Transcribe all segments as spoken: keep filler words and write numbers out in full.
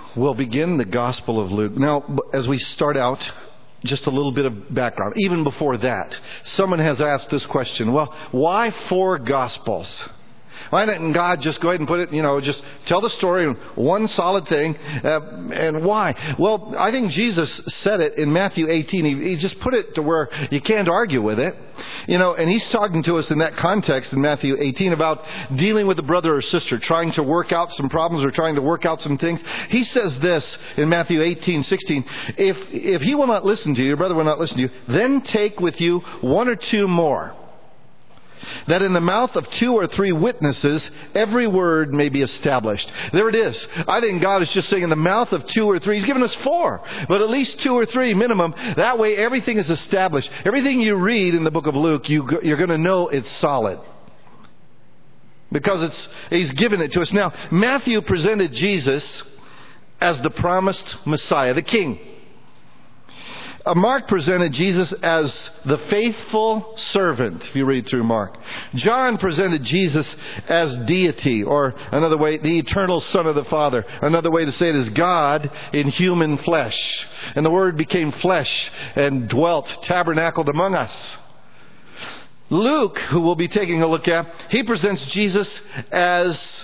we'll begin the Gospel of Luke. Now, as we start out, just a little bit of background. Even before that, someone has asked this question. Well, why four Gospels? Why didn't God just go ahead and put it, you know, just tell the story in one solid thing? Uh, and why? Well, I think Jesus said it in Matthew eighteen. He, he just put it to where you can't argue with it. You know, and He's talking to us in that context in Matthew eighteen about dealing with a brother or sister, trying to work out some problems or trying to work out some things. He says this in Matthew eighteen sixteen. If, if he will not listen to you, your brother will not listen to you, then take with you one or two more, that in the mouth of two or three witnesses, every word may be established. There it is. I think God is just saying in the mouth of two or three. He's given us four, but at least two or three minimum. That way everything is established. Everything you read in the book of Luke, you, you're going to know it's solid. Because it's He's given it to us. Now, Matthew presented Jesus as the promised Messiah, the King. Mark presented Jesus as the faithful servant, if you read through Mark. John presented Jesus as deity, or another way, the eternal Son of the Father. Another way to say it is God in human flesh. And the Word became flesh and dwelt, tabernacled among us. Luke, who we'll be taking a look at, he presents Jesus as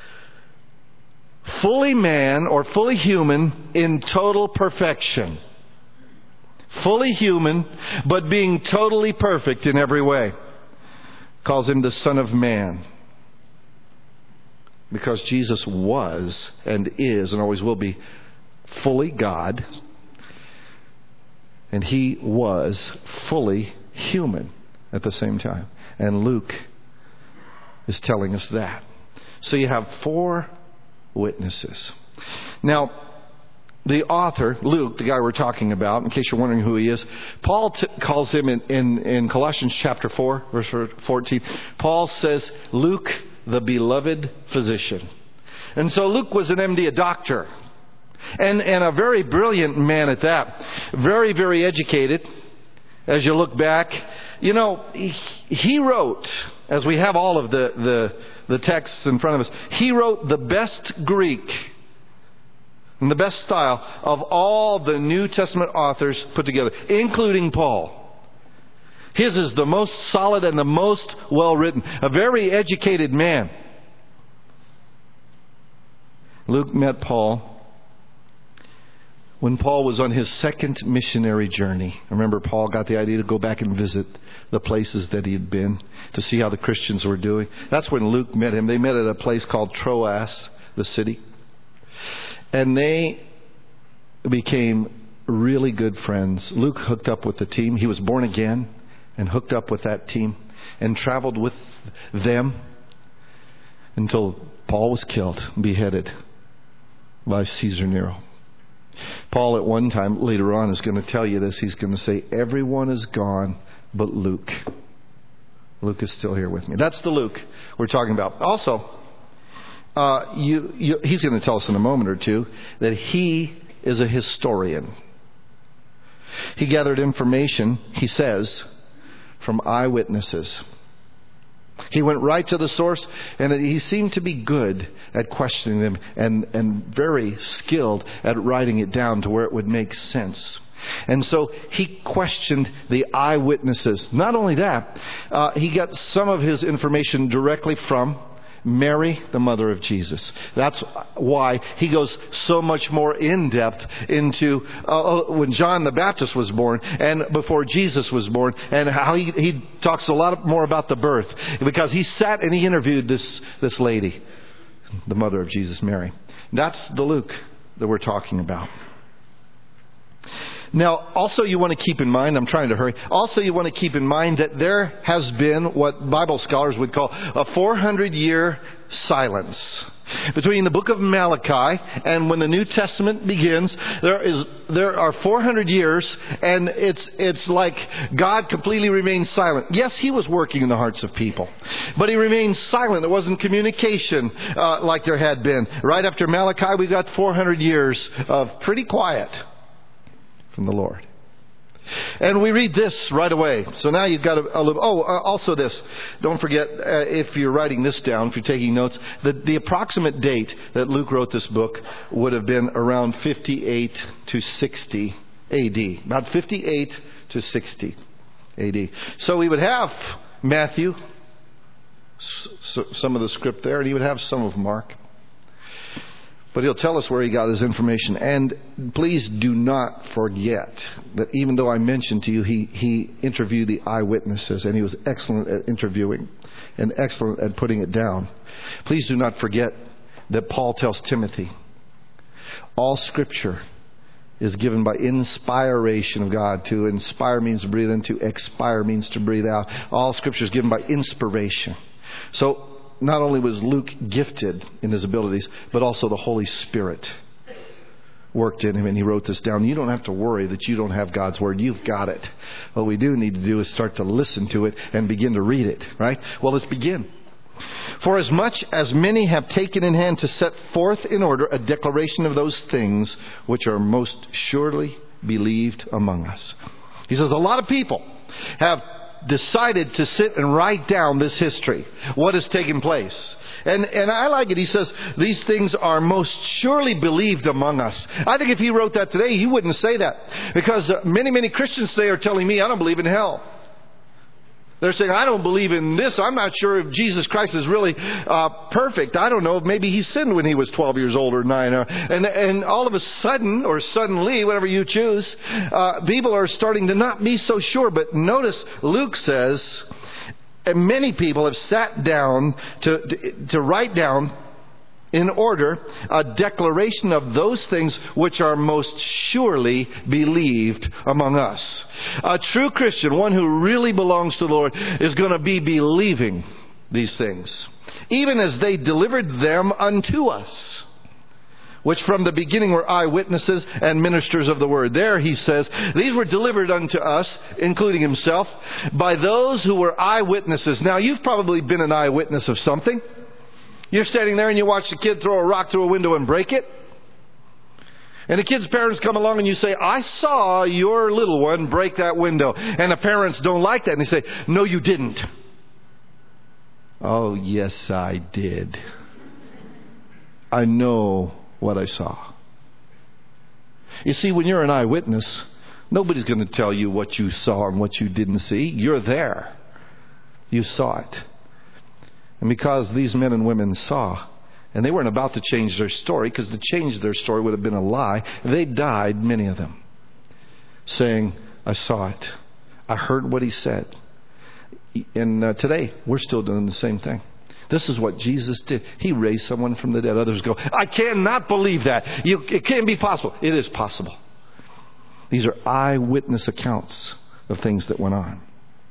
fully man or fully human in total perfection. Fully human, but being totally perfect in every way. Calls Him the Son of Man. Because Jesus was and is and always will be fully God. And He was fully human at the same time. And Luke is telling us that. So you have four witnesses. Now, the author, Luke, the guy we're talking about, in case you're wondering who he is, Paul t- calls him in, in, in Colossians chapter four, verse fourteen. Paul says, Luke, the beloved physician. And so Luke was an M D, a doctor. And, and a very brilliant man at that. Very, very educated. As you look back, you know, he, he wrote, as we have all of the, the, the texts in front of us, he wrote the best Greek in the best style of all the New Testament authors put together, including Paul. His is the most solid and the most well written. A very educated man. Luke met Paul when Paul was on his second missionary journey. Remember, Paul got the idea to go back and visit the places that he had been to see how the Christians were doing. That's when Luke met him. They met at a place called Troas, the city. And they became really good friends. Luke hooked up with the team. He was born again and hooked up with that team and traveled with them until Paul was killed, beheaded by Caesar Nero. Paul at one time, later on, is going to tell you this. He's going to say, everyone is gone but Luke. Luke is still here with me. That's the Luke we're talking about. Also, Uh, you, you, he's going to tell us in a moment or two that he is a historian. He gathered information, he says, from eyewitnesses. He went right to the source, and he seemed to be good at questioning them and, and very skilled at writing it down to where it would make sense. And so he questioned the eyewitnesses. Not only that, uh, he got some of his information directly from Mary, the mother of Jesus. That's why he goes so much more in depth into uh, when John the Baptist was born and before Jesus was born, and how he, he talks a lot more about the birth, because he sat and he interviewed this this lady, the mother of Jesus, Mary. That's the Luke that we're talking about. Now, also you want to keep in mind, I'm trying to hurry, also you want to keep in mind that there has been what Bible scholars would call a four hundred year silence. Between the book of Malachi and when the New Testament begins, there is there are four hundred years, and it's it's like God completely remains silent. Yes, He was working in the hearts of people, but He remained silent. There wasn't communication uh, like there had been. Right after Malachi, we got four hundred years of pretty quiet from the Lord. And we read this right away. So now you've got a, a little... Oh, uh, also this. Don't forget, uh, if you're writing this down, if you're taking notes, the, the approximate date that Luke wrote this book would have been around fifty-eight to sixty A D. About fifty-eight to sixty A D. So we would have Matthew, s- some of the script there, and he would have some of Mark. But he'll tell us where he got his information. And please do not forget that even though I mentioned to you, he, he interviewed the eyewitnesses, and he was excellent at interviewing and excellent at putting it down. Please do not forget that Paul tells Timothy, all Scripture is given by inspiration of God. To inspire means to breathe in, to expire means to breathe out. All Scripture is given by inspiration. So, not only was Luke gifted in his abilities, but also the Holy Spirit worked in him, and he wrote this down. You don't have to worry that you don't have God's Word. You've got it. What we do need to do is start to listen to it and begin to read it, right? Well, let's begin. For as much as many have taken in hand to set forth in order a declaration of those things which are most surely believed among us. He says a lot of people have decided to sit and write down this history, what has taken place. And and I like it. He says, these things are most surely believed among us. I think if he wrote that today, he wouldn't say that. Because many, many Christians today are telling me, I don't believe in hell. They're saying, I don't believe in this. I'm not sure if Jesus Christ is really uh, perfect. I don't know. Maybe he sinned when he was twelve years old or nine. Or, and, and all of a sudden, or suddenly, whatever you choose, uh, people are starting to not be so sure. But notice, Luke says, and many people have sat down to, to, to write down in order a declaration of those things which are most surely believed among us. A true Christian, one who really belongs to the Lord, is going to be believing these things, even as they delivered them unto us, which from the beginning were eyewitnesses and ministers of the word. There he says, these were delivered unto us, including himself, by those who were eyewitnesses. Now, you've probably been an eyewitness of something. You're standing there and you watch the kid throw a rock through a window and break it. And the kid's parents come along and you say, I saw your little one break that window. And the parents don't like that. And they say, no, you didn't. Oh, yes, I did. I know what I saw. You see, when you're an eyewitness, nobody's going to tell you what you saw and what you didn't see. You're there. You saw it. And because these men and women saw, and they weren't about to change their story, because to change their story would have been a lie, they died, many of them, saying, I saw it. I heard what he said. And uh, today, we're still doing the same thing. This is what Jesus did. He raised someone from the dead. Others go, I cannot believe that. You, it can't be possible. It is possible. These are eyewitness accounts of things that went on.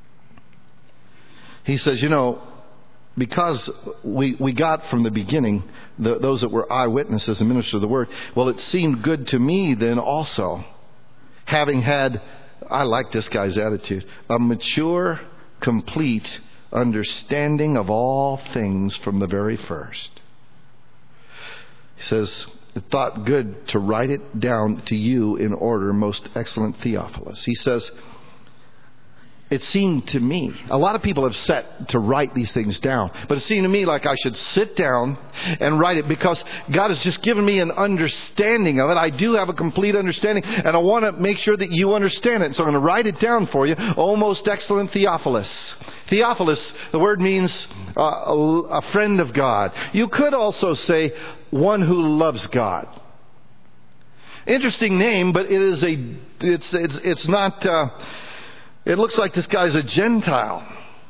He says, you know, because we, we got from the beginning the, those that were eyewitnesses and ministers of the word, well, it seemed good to me then also, having had, I like this guy's attitude, a mature, complete understanding of all things from the very first. He says, it thought good to write it down to you in order, most excellent Theophilus. He says, it seemed to me, a lot of people have set to write these things down, but it seemed to me like I should sit down and write it because God has just given me an understanding of it. I do have a complete understanding, and I want to make sure that you understand it. So I'm going to write it down for you. O most excellent Theophilus. Theophilus, the word means uh, a, a friend of God. You could also say one who loves God. Interesting name, but it is a, it's, it's, it's not, uh, it looks like this guy's a Gentile.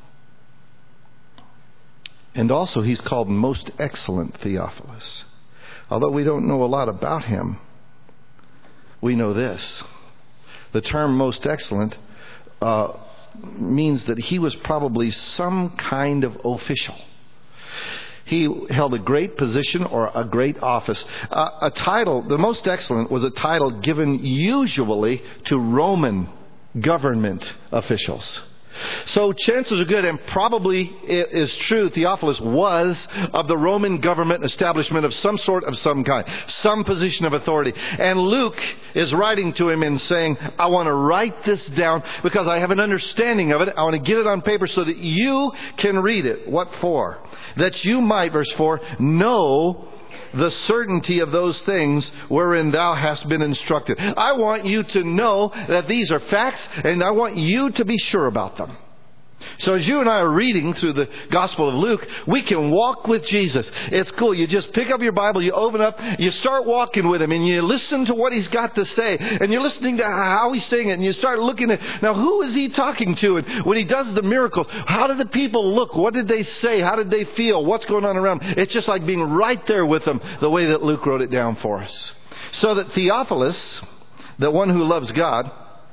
And also he's called most excellent Theophilus. Although we don't know a lot about him, we know this. The term most excellent uh, means that he was probably some kind of official. He held a great position or a great office. Uh, a title, the most excellent, was a title given usually to Roman government officials. So chances are good, and probably it is true, Theophilus was of the Roman government establishment of some sort of some kind, some position of authority. And Luke is writing to him and saying, I want to write this down because I have an understanding of it. I want to get it on paper so that you can read it. What for? That you might, verse four, know the certainty of those things wherein thou hast been instructed. I want you to know that these are facts, and I want you to be sure about them. So as you and I are reading through the Gospel of Luke, we can walk with Jesus. It's cool. You just pick up your Bible, you open up, you start walking with Him, and you listen to what He's got to say. And you're listening to how He's saying it, and you start looking at, now who is He talking to? And when He does the miracles, how did the people look? What did they say? How did they feel? What's going on around? It's just like being right there with them, the way that Luke wrote it down for us. So that Theophilus, the one who loves God,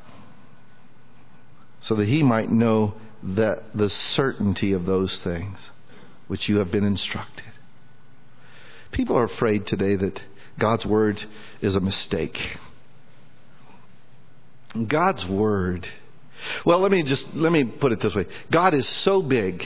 so that he might know that the certainty of those things which you have been instructed. People are afraid today that God's Word is a mistake. God's Word. Well, let me just, let me put it this way. God is so big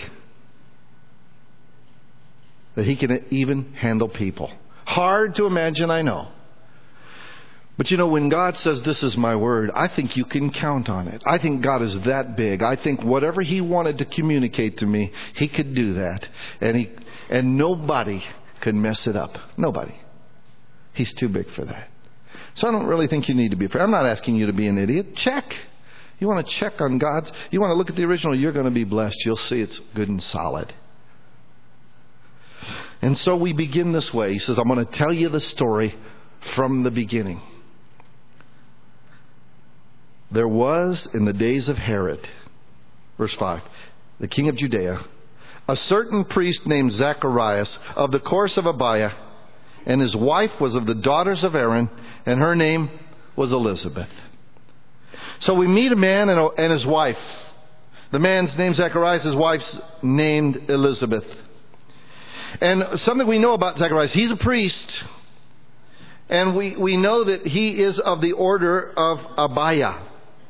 that He can even handle people. Hard to imagine, I know. But you know, when God says, this is my word, I think you can count on it. I think God is that big. I think whatever He wanted to communicate to me, He could do that. And he, and nobody could mess it up. Nobody. He's too big for that. So I don't really think you need to be afraid. I'm not asking you to be an idiot. Check. You want to check on God's, you want to look at the original, you're going to be blessed. You'll see it's good and solid. And so we begin this way. He says, I'm going to tell you the story from the beginning. There was in the days of Herod, verse five, the king of Judea, a certain priest named Zacharias of the course of Abiah, and his wife was of the daughters of Aaron, and her name was Elizabeth. So we meet a man and his wife. The man's named Zacharias, his wife's named Elizabeth. And something we know about Zacharias, he's a priest. And we, we know that he is of the order of Abiah.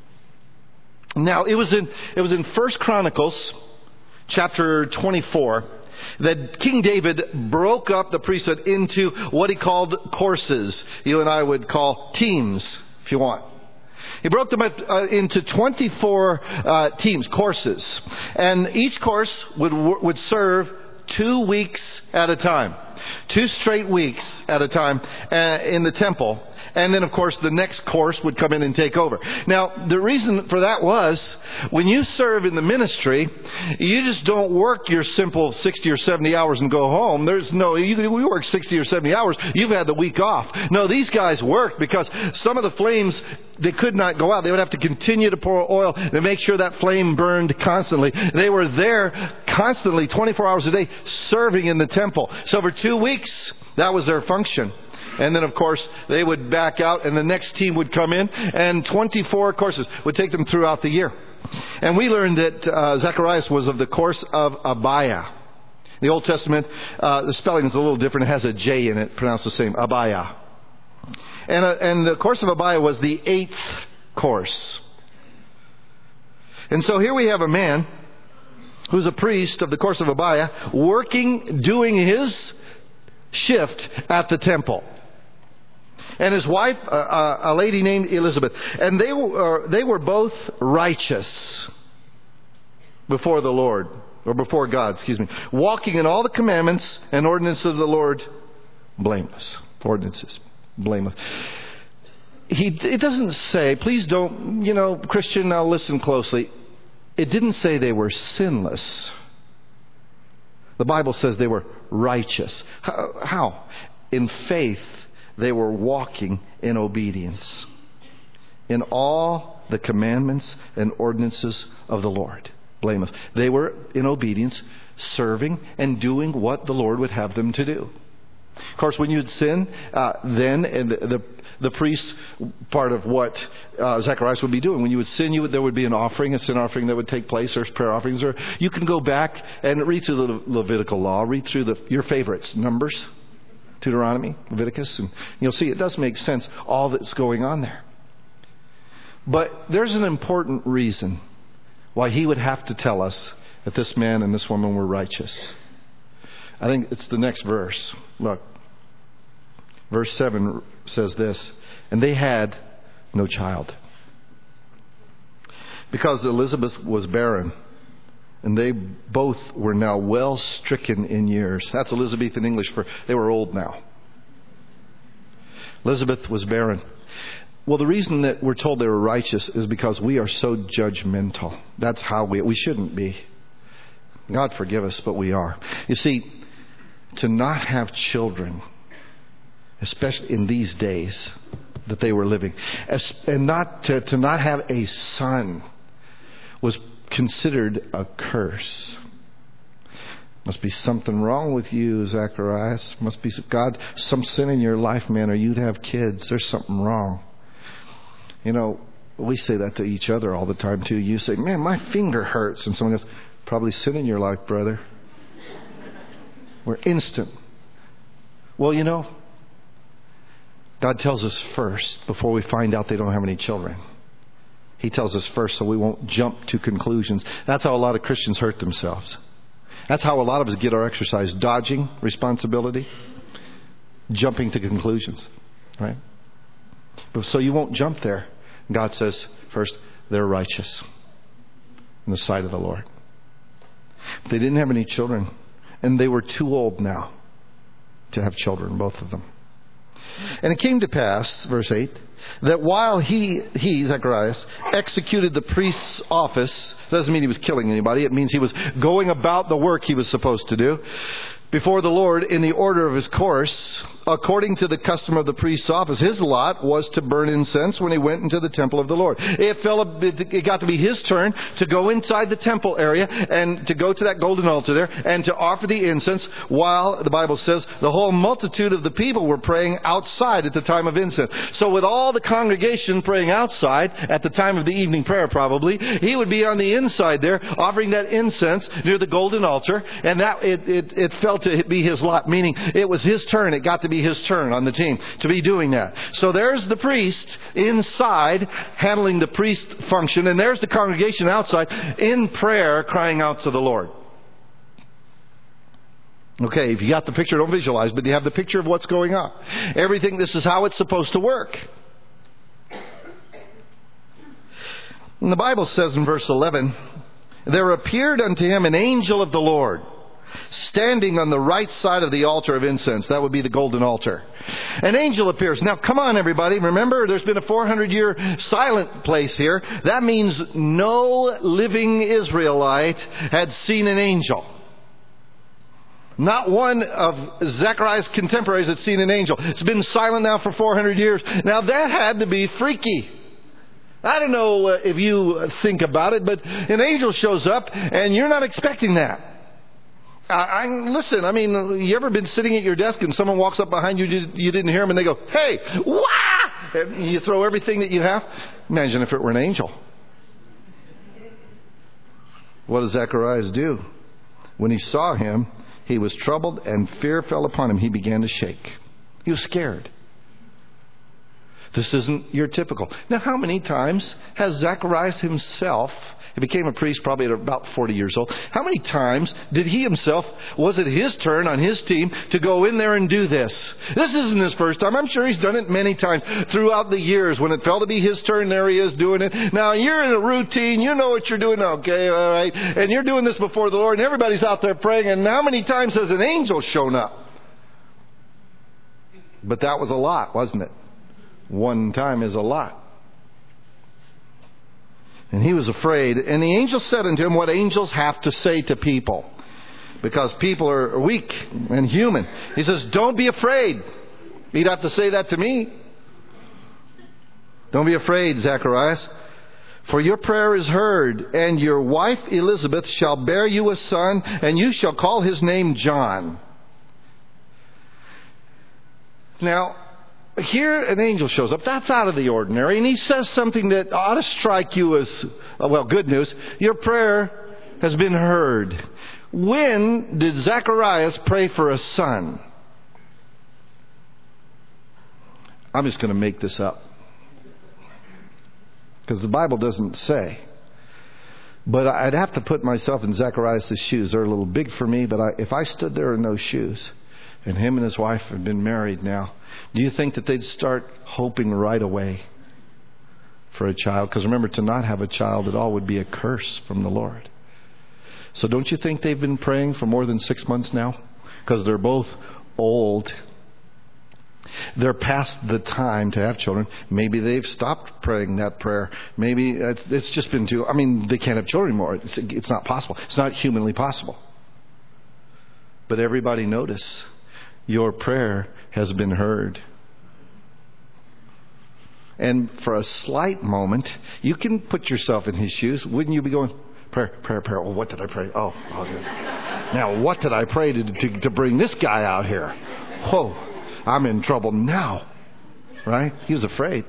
Now, it was in it was in First Chronicles, chapter twenty-four, that King David broke up the priesthood into what he called courses. You and I would call teams, if you want. He broke them up, uh, into twenty-four uh, teams, courses, and each course would would serve two weeks at a time, two straight weeks at a time uh, in the temple. And then, of course, the next course would come in and take over. Now, the reason for that was, when you serve in the ministry, you just don't work your simple sixty or seventy hours and go home. There's no, you, we work sixty or seventy hours, you've had the week off. No, these guys worked because some of the flames, they could not go out. They would have to continue to pour oil to make sure that flame burned constantly. They were there constantly, twenty-four hours a day, serving in the temple. So for two weeks, that was their function. And then, of course, they would back out and the next team would come in, and twenty-four courses would take them throughout the year. And we learned that uh, Zacharias was of the course of Abiah. The Old Testament, uh, the spelling is a little different. It has a J in it, pronounced the same, Abiah. And, uh, and the course of Abiah was the eighth course. And so here we have a man who's a priest of the course of Abiah, working, doing his shift at the temple. And his wife, uh, a lady named Elizabeth. And they were, uh, they were both righteous before the Lord, or before God, excuse me. Walking in all the commandments and ordinances of the Lord, blameless. Ordinances, blameless. He, it doesn't say, please don't, you know, Christian, now listen closely. It didn't say they were sinless. The Bible says they were righteous. How? How? In faith, they were walking in obedience in all the commandments and ordinances of the Lord. Blameless. They were in obedience, serving and doing what the Lord would have them to do. Of course, when you'd sin, uh, then and the, the the priest part of what uh, Zacharias would be doing. When you would sin, you would, there would be an offering, a sin offering that would take place. There's prayer offerings, or you can go back and read through the Le- Levitical law, read through the, your favorites, Numbers, Deuteronomy, Leviticus, and you'll see it does make sense, all that's going on there. But there's an important reason why he would have to tell us that this man and this woman were righteous. I think it's the next verse. Look. Verse seven says this, and they had no child, because Elizabeth was barren, and they both were now well stricken in years. That's Elizabethan English for they were old now. Elizabeth was barren. Well, the reason that we're told they were righteous is because we are so judgmental. That's how we, we shouldn't be. God forgive us, but we are. You see, to not have children, especially in these days that they were living, and not to, to not have a son was considered a curse. Must be something wrong with you, Zacharias. Must be God, some sin in your life, man, or you'd have kids. There's something wrong. You know, we say that to each other all the time too. You say, man, my finger hurts. And someone goes, probably sin in your life, brother. We're instant. Well, you know, God tells us first, before we find out they don't have any children. He tells us first so we won't jump to conclusions. That's how a lot of Christians hurt themselves. That's how a lot of us get our exercise. Dodging responsibility. Jumping to conclusions. Right? But so you won't jump there. God says, first, they're righteous in the sight of the Lord. They didn't have any children. And they were too old now to have children, both of them. And it came to pass, verse eight, that while he, he, Zacharias, executed the priest's office, doesn't mean he was killing anybody, it means he was going about the work he was supposed to do, before the Lord in the order of his course, according to the custom of the priest's office. His lot was to burn incense when he went into the temple of the Lord. It fell, it got to be his turn to go inside the temple area and to go to that golden altar there and to offer the incense while, the Bible says, the whole multitude of the people were praying outside at the time of incense. So with all the congregation praying outside at the time of the evening prayer probably, he would be on the inside there offering that incense near the golden altar, and that it, it, it fell to be his lot, meaning it was his turn. It got to be his turn on the team to be doing that. So there's the priest inside handling the priest function, and there's the congregation outside in prayer crying out to the Lord. Okay, if you got the picture, don't visualize, but you have the picture of what's going on. Everything, this is how it's supposed to work. And the Bible says in verse eleven, there appeared unto him an angel of the Lord, standing on the right side of the altar of incense. That would be the golden altar. An angel appears. Now, come on, everybody. Remember, there's been a four hundred year silent place here. That means no living Israelite had seen an angel. Not one of Zechariah's contemporaries had seen an angel. It's been silent now for four hundred years. Now, that had to be freaky. I don't know if you think about it, but an angel shows up and you're not expecting that. I, I, listen, I mean, you ever been sitting at your desk and someone walks up behind you, you, you didn't hear them, and they go, hey, wah! And you throw everything that you have? Imagine if it were an angel. What does Zacharias do? When he saw him, he was troubled and fear fell upon him. He began to shake. He was scared. This isn't your typical. Now, how many times has Zacharias himself, he became a priest probably at about forty years old. How many times did he himself, was it his turn on his team to go in there and do this? This isn't his first time. I'm sure he's done it many times throughout the years. When it fell to be his turn, there he is doing it. Now you're in a routine. You know what you're doing. Okay, all right. And you're doing this before the Lord and everybody's out there praying. And how many times has an angel shown up? But that was a lot, wasn't it? One time is a lot. And he was afraid. And the angel said unto him what angels have to say to people, because people are weak and human. He says, don't be afraid. He'd have to say that to me. Don't be afraid, Zacharias, for your prayer is heard, and your wife Elizabeth shall bear you a son, and you shall call his name John. Now, here an angel shows up. That's out of the ordinary. And he says something that ought to strike you as, well, good news. Your prayer has been heard. When did Zacharias pray for a son? I'm just going to make this up, because the Bible doesn't say. But I'd have to put myself in Zacharias' shoes. They're a little big for me, but I, if I stood there in those shoes, and him and his wife have been married now, do you think that they'd start hoping right away for a child? Because remember, to not have a child at all would be a curse from the Lord. So don't you think they've been praying for more than six months now? Because they're both old. They're past the time to have children. Maybe they've stopped praying that prayer. Maybe it's, it's just been too... I mean, they can't have children anymore. It's, it's not possible. It's not humanly possible. But everybody notice, your prayer has been heard. And for a slight moment, you can put yourself in his shoes. Wouldn't you be going, prayer, prayer, prayer. Oh, what did I pray? Oh, oh good. Now, what did I pray to, to, to bring this guy out here? Whoa. I'm in trouble now. Right? He was afraid.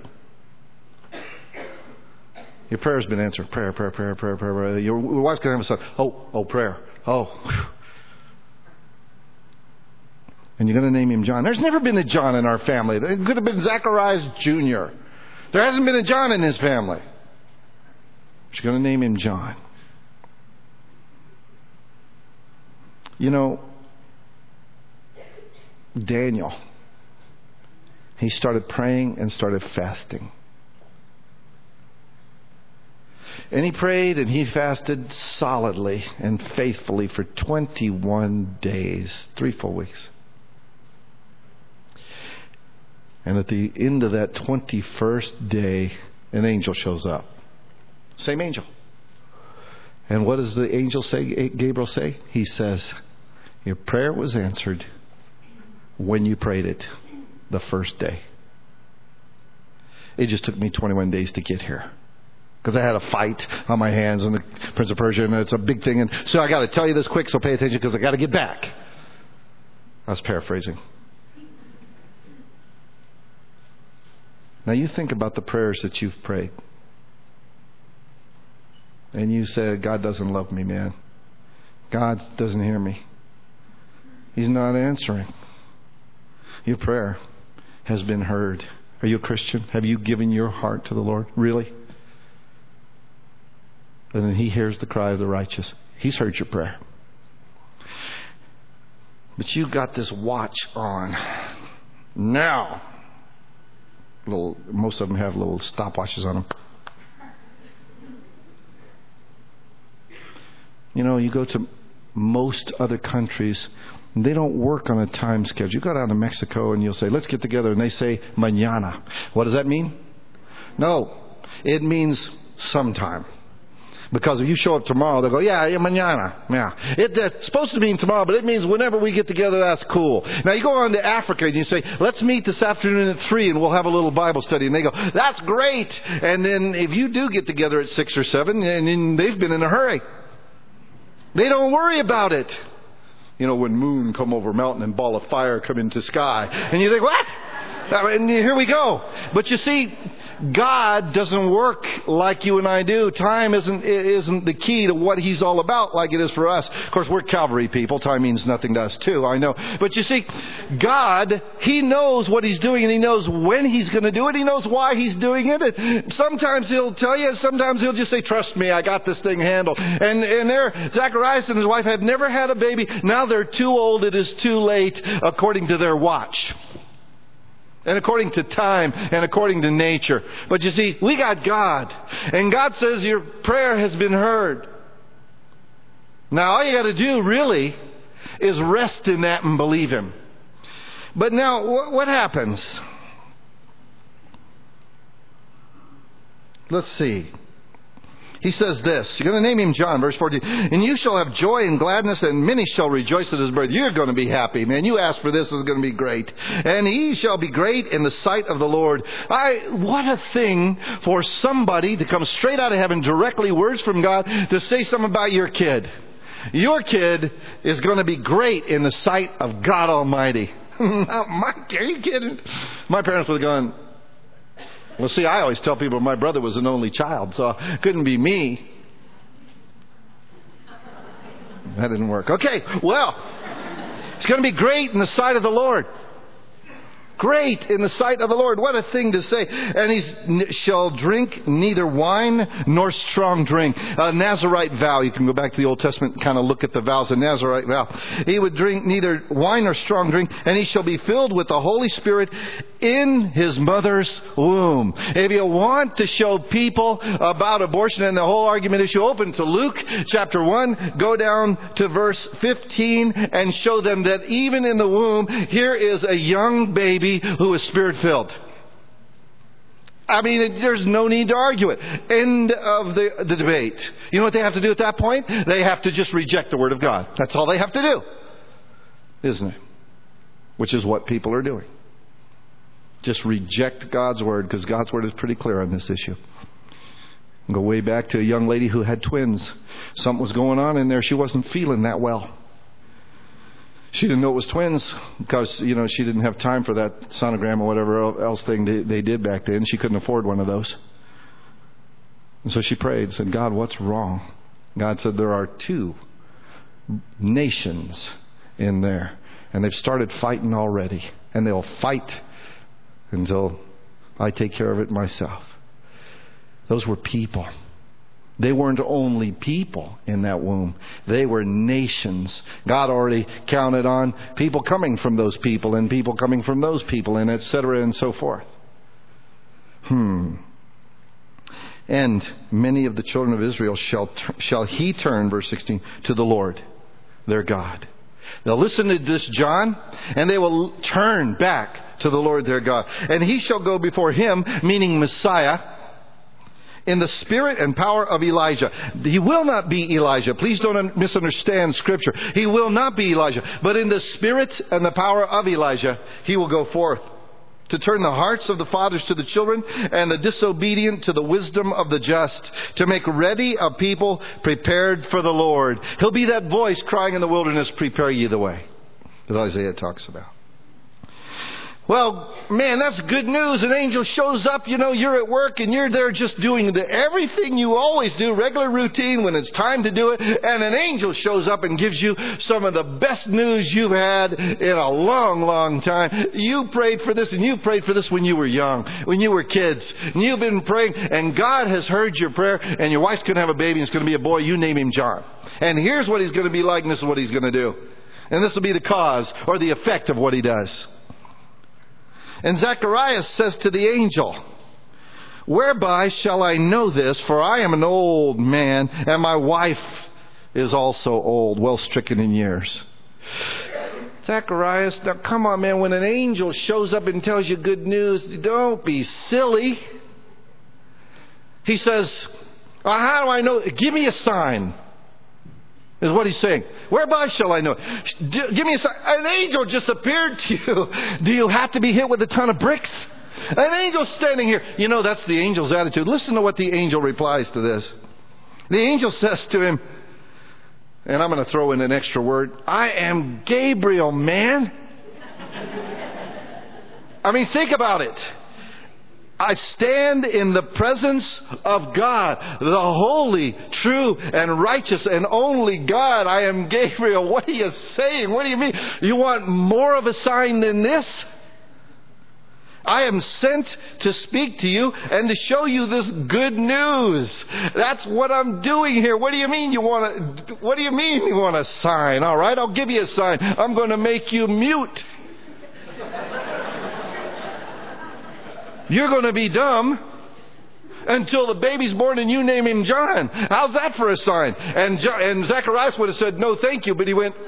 Your prayer's been answered. Prayer, prayer, prayer, prayer, prayer, prayer. Your wife's going to have a son. Oh, oh, prayer. Oh. Whew. And you're going to name him John. There's never been a John in our family. There could have been Zacharias Junior There hasn't been a John in his family. She's going to name him John. You know, Daniel, he started praying and started fasting. And he prayed and he fasted solidly and faithfully for twenty-one days, three full weeks. And at the end of that twenty-first day, an angel shows up. Same angel. And what does the angel say, Gabriel say? He says, your prayer was answered when you prayed it the first day. It just took me twenty-one days to get here. Because I had a fight on my hands and the Prince of Persia, and it's a big thing. And so I got to tell you this quick, so pay attention because I got to get back. I was paraphrasing. Now you think about the prayers that you've prayed. And you say, God doesn't love me, man. God doesn't hear me. He's not answering. Your prayer has been heard. Are you a Christian? Have you given your heart to the Lord? Really? And then He hears the cry of the righteous. He's heard your prayer. But you got this watch on. Now. Little, most of them have little stopwatches on them. You know, you go to most other countries, they don't work on a time schedule. You go down to Mexico and you'll say, let's get together. And they say, mañana. What does that mean? No, it means sometime. Because if you show up tomorrow, they'll go, yeah, yeah, mañana. Yeah. It, it's supposed to mean tomorrow, but it means whenever we get together, that's cool. Now you go on to Africa and you say, let's meet this afternoon at three and we'll have a little Bible study. And they go, that's great. And then if you do get together at six or seven, and then they've been in a hurry. They don't worry about it. You know, when moon come over mountain and ball of fire come into sky. And you think, what? And here we go. But you see, God doesn't work like you and I do. Time isn't isn't the key to what He's all about like it is for us. Of course, we're Calvary people. Time means nothing to us too, I know. But you see, God, He knows what He's doing and He knows when He's going to do it. He knows why He's doing it. And sometimes He'll tell you. Sometimes He'll just say, trust me, I got this thing handled. And, and there, Zacharias and his wife have never had a baby. Now they're too old. It is too late according to their watch. And according to time and according to nature. But you see, we got God. And God says your prayer has been heard. Now all you got to do really is rest in that and believe Him. But now what happens? Let's see. He says this. You're going to name him John, verse fourteen. And you shall have joy and gladness, and many shall rejoice at his birth. You're going to be happy, man. You asked for this, it's going to be great. And he shall be great in the sight of the Lord. I, what a thing for somebody to come straight out of heaven, directly words from God, to say something about your kid. Your kid is going to be great in the sight of God Almighty. My, are you kidding? My parents would have gone, well, see, I always tell people my brother was an only child, so it couldn't be me. That didn't work. Okay, well, it's going to be great in the sight of the Lord. Great in the sight of the Lord. What a thing to say. And he shall drink neither wine nor strong drink. A Nazarite vow. You can go back to the Old Testament and kind of look at the vows. A Nazarite vow. He would drink neither wine nor strong drink. And he shall be filled with the Holy Spirit in his mother's womb. If you want to show people about abortion and the whole argument issue, open to Luke chapter one. Go down to verse fifteen and show them that even in the womb, here is a young baby who is Spirit-filled. I mean, there's no need to argue it. End of the, the debate. You know what they have to do at that point? They have to just reject the Word of God. That's all they have to do. Isn't it? Which is what people are doing. Just reject God's Word, because God's Word is pretty clear on this issue. Go way back to a young lady who had twins. Something was going on in there. She wasn't feeling that well. She didn't know it was twins because, you know, she didn't have time for that sonogram or whatever else thing they, they did back then. She couldn't afford one of those. And so she prayed and said, God, what's wrong? God said, there are two nations in there. And they've started fighting already. And they'll fight until I take care of it myself. Those were people. They weren't only people in that womb. They were nations. God already counted on people coming from those people and people coming from those people and et cetera and so forth. Hmm. And many of the children of Israel shall shall he turn, verse sixteen, to the Lord, their God. They'll listen to this John and they will turn back to the Lord their God. And he shall go before him, meaning Messiah, in the spirit and power of Elijah. He will not be Elijah. Please don't misunderstand Scripture. He will not be Elijah. But in the spirit and the power of Elijah, he will go forth to turn the hearts of the fathers to the children and the disobedient to the wisdom of the just, to make ready a people prepared for the Lord. He'll be that voice crying in the wilderness, prepare ye the way, that Isaiah talks about. Well, man, that's good news. An angel shows up, you know, you're at work and you're there just doing the, everything you always do, regular routine when it's time to do it. And an angel shows up and gives you some of the best news you've had in a long, long time. You prayed for this and you prayed for this when you were young, when you were kids. And you've been praying and God has heard your prayer and your wife's going to have a baby and it's going to be a boy. You name him John. And here's what he's going to be like and this is what he's going to do. And this will be the cause or the effect of what he does. And Zacharias says to the angel, whereby shall I know this? For I am an old man, and my wife is also old, well stricken in years. Zacharias, now come on, man, when an angel shows up and tells you good news, don't be silly. He says, well, how do I know? Give me a sign. Is what he's saying. Whereby shall I know? Give me a sign. An angel just appeared to you. Do you have to be hit with a ton of bricks? An angel standing here. You know, that's the angel's attitude. Listen to what the angel replies to this. The angel says to him, and I'm going to throw in an extra word, I am Gabriel, man. I mean, think about it. I stand in the presence of God, the holy, true, and righteous, and only God. I am Gabriel. What are you saying? What do you mean? You want more of a sign than this? I am sent to speak to you and to show you this good news. That's what I'm doing here. What do you mean you want to, what do you mean you want a sign? All right, I'll give you a sign. I'm going to make you mute. You're going to be dumb until the baby's born and you name him John. How's that for a sign? And, John, and Zacharias would have said, no, thank you. But he went,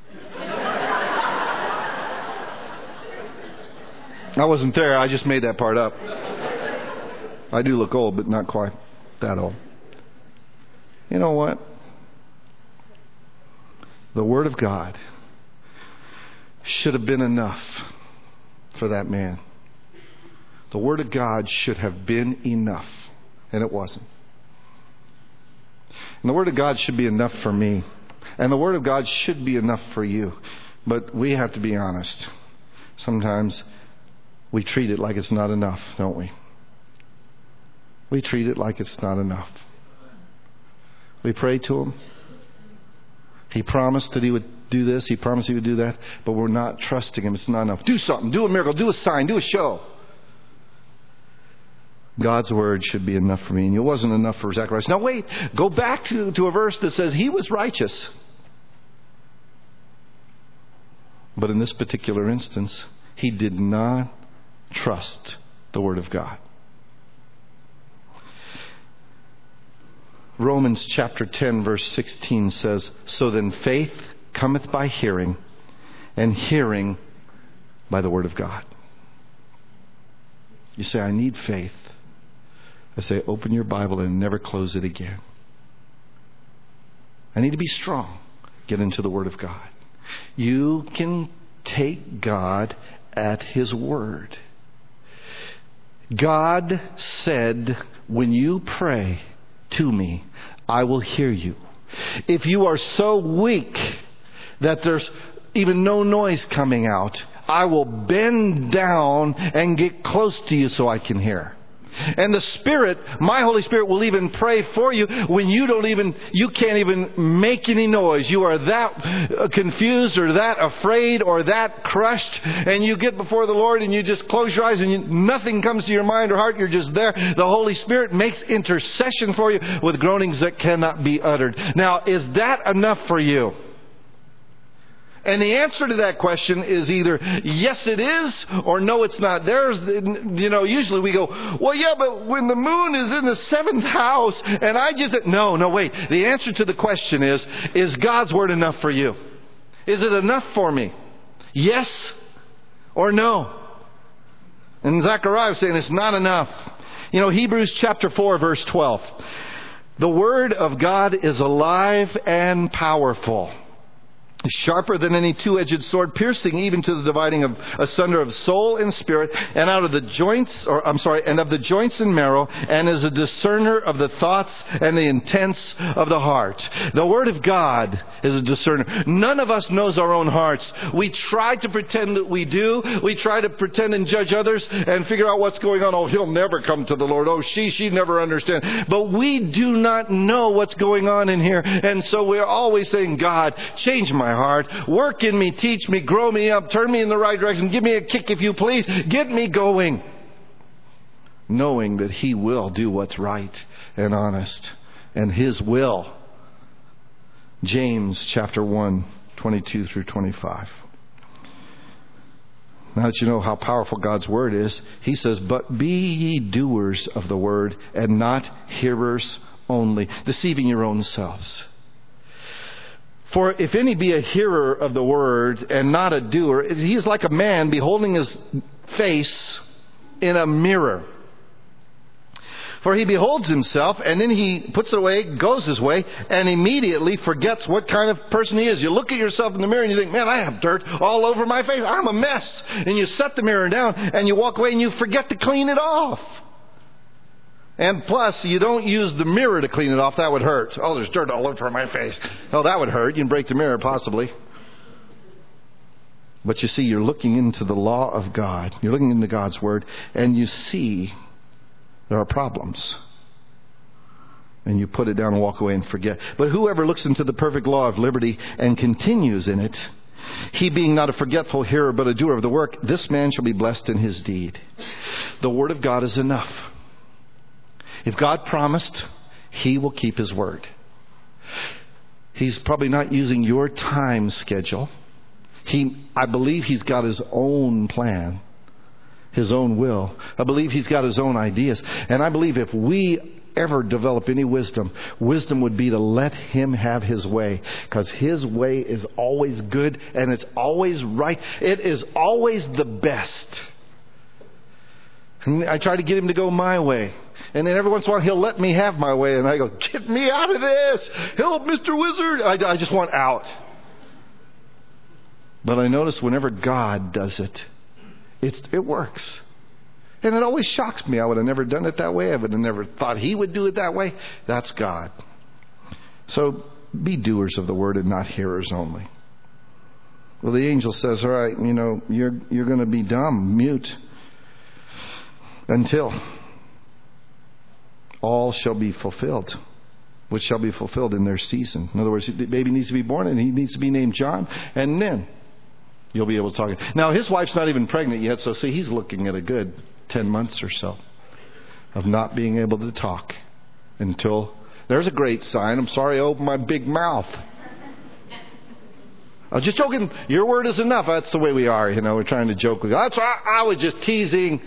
I wasn't there. I just made that part up. I do look old, but not quite that old. You know what? The Word of God should have been enough for that man. The Word of God should have been enough. And it wasn't. And the Word of God should be enough for me. And the Word of God should be enough for you. But we have to be honest. Sometimes we treat it like it's not enough, don't we? We treat it like it's not enough. We pray to Him. He promised that He would do this. He promised He would do that. But we're not trusting Him. It's not enough. Do something. Do a miracle. Do a sign. Do a show. God's word should be enough for me. And it wasn't enough for Zacharias. Now wait. Go back to, to a verse that says he was righteous. But in this particular instance, he did not trust the word of God. Romans chapter ten verse sixteen says, "So then faith cometh by hearing, and hearing by the word of God." You say, "I need faith." I say, open your Bible and never close it again. I need to be strong. Get into the word of God. You can take God at His word. God said, when you pray to me, I will hear you. If you are so weak that there's even no noise coming out, I will bend down and get close to you so I can hear. And the Spirit, my Holy Spirit, will even pray for you when you don't even, you can't even make any noise. You are that confused or that afraid or that crushed, and you get before the Lord and you just close your eyes and you, nothing comes to your mind or heart. You're just there. The Holy Spirit makes intercession for you with groanings that cannot be uttered. Now, is that enough for you? And the answer to that question is either yes it is or no it's not. There's, you know, usually we go, well yeah, but when the moon is in the seventh house and I just, no, no wait. The answer to the question is, is God's word enough for you? Is it enough for me? Yes or no? And Zechariah is saying it's not enough. You know, Hebrews chapter four verse twelve. The word of God is alive and powerful, sharper than any two-edged sword, piercing even to the dividing of asunder of soul and spirit, and out of the joints, or I'm sorry, and of the joints and marrow, and is a discerner of the thoughts and the intents of the heart. The Word of God is a discerner. None of us knows our own hearts. We try to pretend that we do. We try to pretend and judge others and figure out what's going on. Oh, he'll never come to the Lord. Oh, she, she never understand. But we do not know what's going on in here. And so we're always saying, God, change my heart. Work in me, teach me, grow me up, turn me in the right direction. Give me a kick if you please. Get me going. Knowing that He will do what's right and honest. And His will. James chapter one, twenty-two through twenty-five. Now that you know how powerful God's Word is, He says, "But be ye doers of the Word, and not hearers only, deceiving your own selves. For if any be a hearer of the word and not a doer, he is like a man beholding his face in a mirror. For he beholds himself, and then he puts it away, goes his way, and immediately forgets what kind of person he is." You look at yourself in the mirror and you think, man, I have dirt all over my face. I'm a mess. And you set the mirror down and you walk away and you forget to clean it off. And plus, you don't use the mirror to clean it off. That would hurt. Oh, there's dirt all over my face. Oh, that would hurt. You can break the mirror, possibly. But you see, you're looking into the law of God. You're looking into God's Word, and you see there are problems. And you put it down and walk away and forget. But whoever looks into the perfect law of liberty and continues in it, he being not a forgetful hearer, but a doer of the work, this man shall be blessed in his deed. The Word of God is enough. If God promised, He will keep His word. He's probably not using your time schedule. He, I believe He's got His own plan, His own will. I believe He's got His own ideas. And I believe if we ever develop any wisdom, wisdom would be to let Him have His way. Because His way is always good and it's always right. It is always the best. And I try to get Him to go my way. And then every once in a while He'll let me have my way. And I go, get me out of this. Help, Mister Wizard. I, I just want out. But I notice whenever God does it, it's, it works. And it always shocks me. I would have never done it that way. I would have never thought He would do it that way. That's God. So be doers of the word and not hearers only. Well, the angel says, all right, you know, you're, you're going to be dumb, mute, until all shall be fulfilled. which shall be fulfilled in their season. In other words, the baby needs to be born and he needs to be named John, and then you'll be able to talk. Now, his wife's not even pregnant yet, so see, he's looking at a good ten months or so of not being able to talk until... There's a great sign. I'm sorry I opened my big mouth. I was just joking. Your word is enough. That's the way we are. You know, we're trying to joke with you. That's why I was just teasing.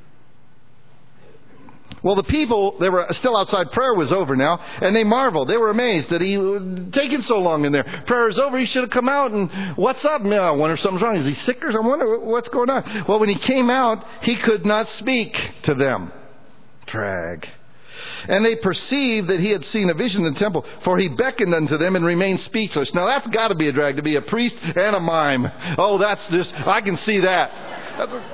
Well, the people, they were still outside. Prayer was over now, and they marveled. They were amazed that he was taking so long in there. Prayer is over. He should have come out and, what's up? Man, I wonder if something's wrong. Is he sick or something? I wonder what's going on. Well, when he came out, he could not speak to them. Drag. And they perceived that he had seen a vision in the temple, for he beckoned unto them and remained speechless. Now that's got to be a drag, to be a priest and a mime. Oh, that's just, I can see that. That's a,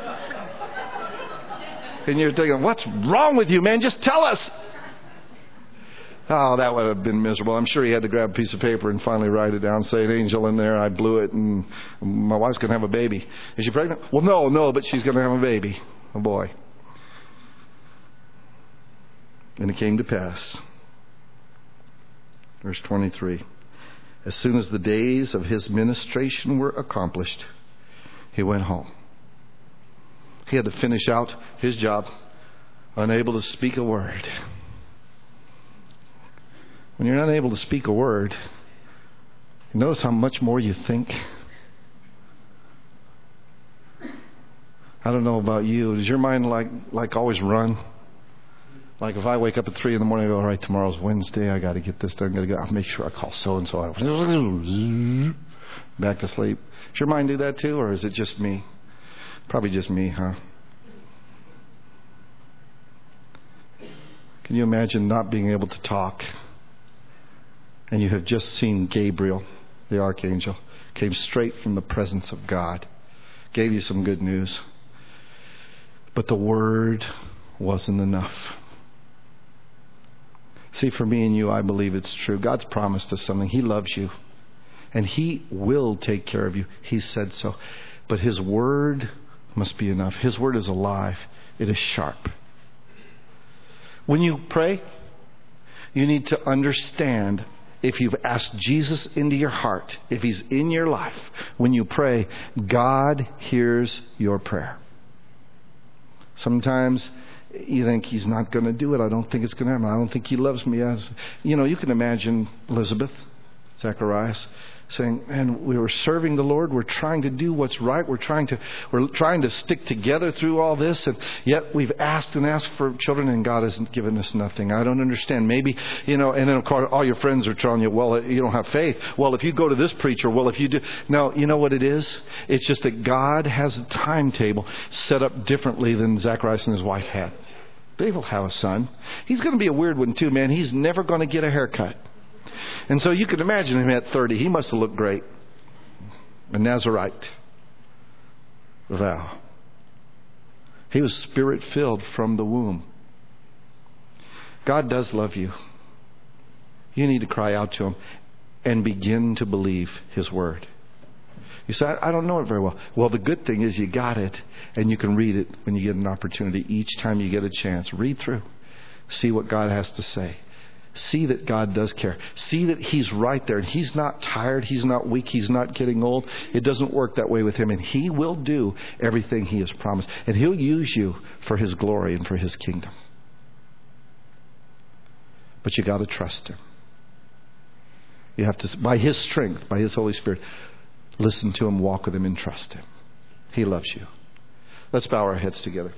and you're thinking, what's wrong with you, man? Just tell us. Oh, that would have been miserable. I'm sure he had to grab a piece of paper and finally write it down, say an angel in there, I blew it, and my wife's going to have a baby. Is she pregnant? Well, no, no, but she's going to have a baby, a boy. And it came to pass, verse twenty-three, as soon as the days of his ministration were accomplished, he went home. He had to finish out his job, unable to speak a word. When you're not able to speak a word, you notice how much more you think. I don't know about you. Does your mind like like always run? Like if I wake up at three in the morning, I go, all right, tomorrow's Wednesday. I got to get this done. Got to go. I'll make sure I call so and so. Back to sleep. Does your mind do that too, or is it just me? Probably just me, huh? Can you imagine not being able to talk, and you have just seen Gabriel, the archangel, came straight from the presence of God, gave you some good news, but the word wasn't enough. See, for me and you, I believe it's true. God's promised us something. He loves you. And He will take care of you. He said so. But His word must be enough. His word is alive. It is sharp. When you pray, you need to understand, if you've asked Jesus into your heart, if He's in your life, when you pray, God hears your prayer. Sometimes you think He's not going to do it. I don't think it's going to happen. I don't think He loves me. As you know, you can imagine Elizabeth, Zacharias, saying, "Man, we were serving the Lord. We're trying to do what's right. We're trying to, we're trying to stick together through all this, and yet we've asked and asked for children, and God hasn't given us nothing. I don't understand. Maybe, you know." And then of course, all your friends are telling you, "Well, you don't have faith. Well, if you go to this preacher, well, if you do." No, you know what it is? It's just that God has a timetable set up differently than Zacharias and his wife had. They will have a son. He's going to be a weird one too, man. He's never going to get a haircut. And so you can imagine him at thirty. He must have looked great. A Nazarite vow. He was spirit-filled from the womb. God does love you. You need to cry out to Him and begin to believe His word. You say, I don't know it very well. Well, the good thing is you got it, and you can read it when you get an opportunity. Each time you get a chance, read through. See what God has to say. See that God does care. See that He's right there. And He's not tired. He's not weak. He's not getting old. It doesn't work that way with Him. And He will do everything He has promised. And He'll use you for His glory and for His kingdom. But you got to trust Him. You have to, by His strength, by His Holy Spirit, listen to Him, walk with Him, and trust Him. He loves you. Let's bow our heads together.